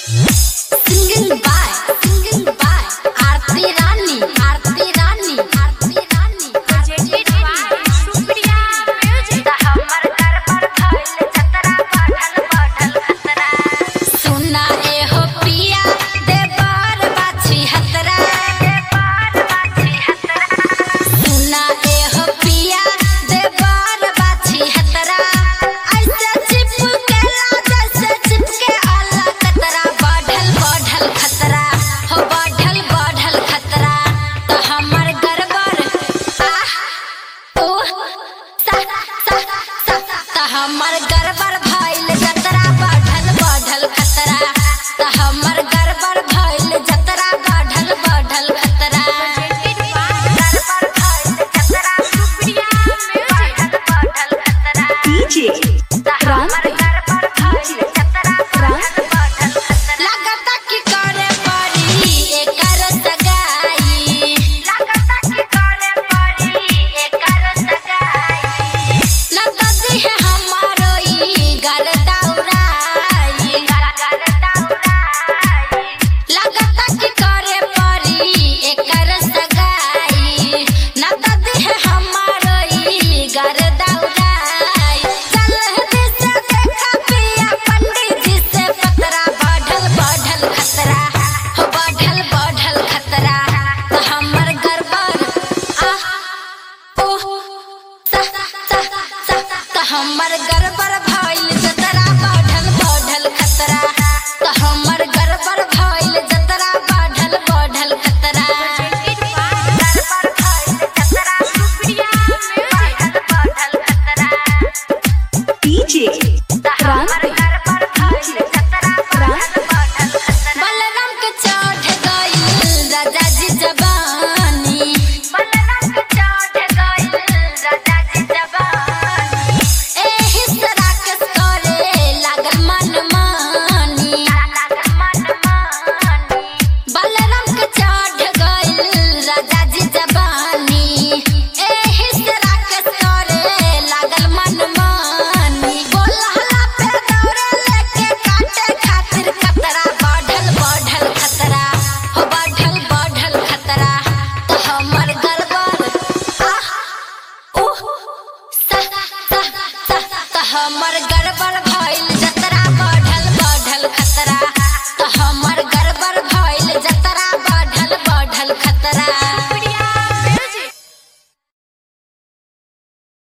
हमर गड़बड़ भइल जतरा बढ़ल बढ़ल खतरा त हमर गड़बड़ भइल जतरा बढ़ल बढ़ल खतरा गड़बड़ भइल जतरा सुप्रिया में बढ़ल बढ़ल खतरा डीजे हमर गड़बड़ भइल जतरा बढ़ल बढ़ल खतरा लगता कि करे पड़ी एकर सगाई लगता कि करे पड़ी एकर सगाई लगता है हमारो ई गल दौड़ाई लगता कि करे पड़ी एकर सगाई लगता है हमारो ई गल दौड़ाई चल दिस देखा पिया पंडित जी से पतरा बढ़ल बढ़ल खतरा हो बढ़ल बढ़ल खतरा तो हमर गड़बड़ हमर गड़बड़ भइल जतरा बढ़ल बढ़ल खतरा त हमर गड़बड़ भइल जतरा बढ़ल बढ़ल खतरा गड़बड़ भइल जतरा सुप्रिया में बढ़ल बढ़ल खतरा डीजे हमर गड़बड़ भइल जतरा बढ़ल बढ़ल खतरा बलराम के चढ़ गइल राजा जी जवानी बलराम के चढ़ गइल राजा जी जवानी एही तरह के करे लागल मनमानी बलराम के चढ़ गइल राजा जी जवानी एही तरह के करे लागल मनमानी बोलहला पे दौड़े लेके काटे खातिर खतरा बढ़ल बढ़ल खतरा हो बढ़ल बढ़ल खतरा तो हमर गड़बड़ हमर गड़बड़ भइल